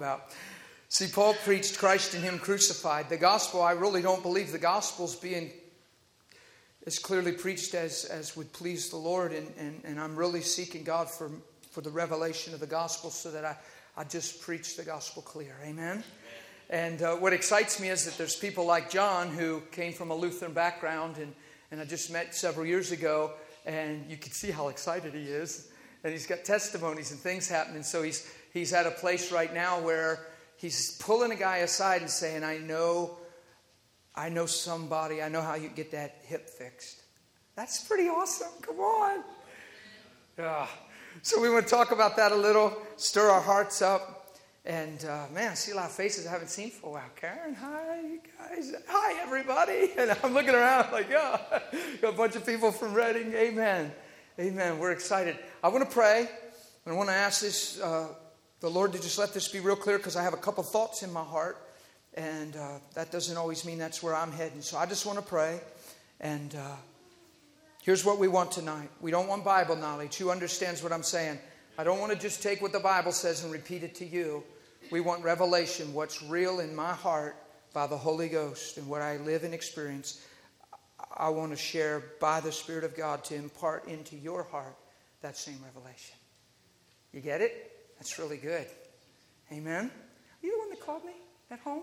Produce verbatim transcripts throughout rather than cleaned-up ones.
about. See, Paul preached Christ and Him crucified. The gospel, I really don't believe the gospel's being as clearly preached as, as would please the Lord. And, and, and I'm really seeking God for, for the revelation of the gospel so that I, I just preach the gospel clear. Amen? And uh, what excites me is that there's people like John who came from a Lutheran background and, and I just met several years ago, and you can see how excited he is. And he's got testimonies and things happening. So he's he's at a place right now where he's pulling a guy aside and saying, I know, I know somebody, I know how you get that hip fixed. That's pretty awesome. Come on. Yeah. So we want to talk about that a little, stir our hearts up. And uh, man, I see a lot of faces I haven't seen for a while. Karen, hi, you guys. Hi, everybody. And I'm looking around like, yeah, got a bunch of people from Reading. Amen. Amen. We're excited. I want to pray. And I want to ask this, uh, the Lord to just let this be real clear, because I have a couple thoughts in my heart. And uh, that doesn't always mean that's where I'm heading. So I just want to pray. And uh, here's what we want tonight. We don't want Bible knowledge. Who understands what I'm saying? I don't want to just take what the Bible says and repeat it to you. We want revelation, what's real in my heart by the Holy Ghost and what I live and experience. I want to share by the Spirit of God to impart into your heart that same revelation. You get it? That's really good. Amen? Are you the one that called me at home?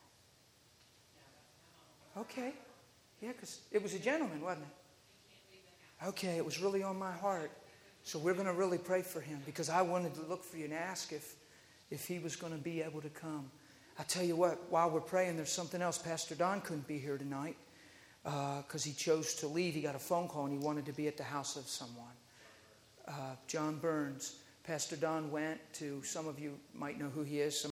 Okay. Yeah, because it was a gentleman, wasn't it? Okay, it was really on my heart. So we're going to really pray for him, because I wanted to look for you and ask if, if he was going to be able to come. I tell you what, while we're praying, there's something else. Pastor Don couldn't be here tonight because uh, he chose to leave. He got a phone call and he wanted to be at the house of someone. Uh, John Burns. Pastor Don went to, some of you might know who he is. Some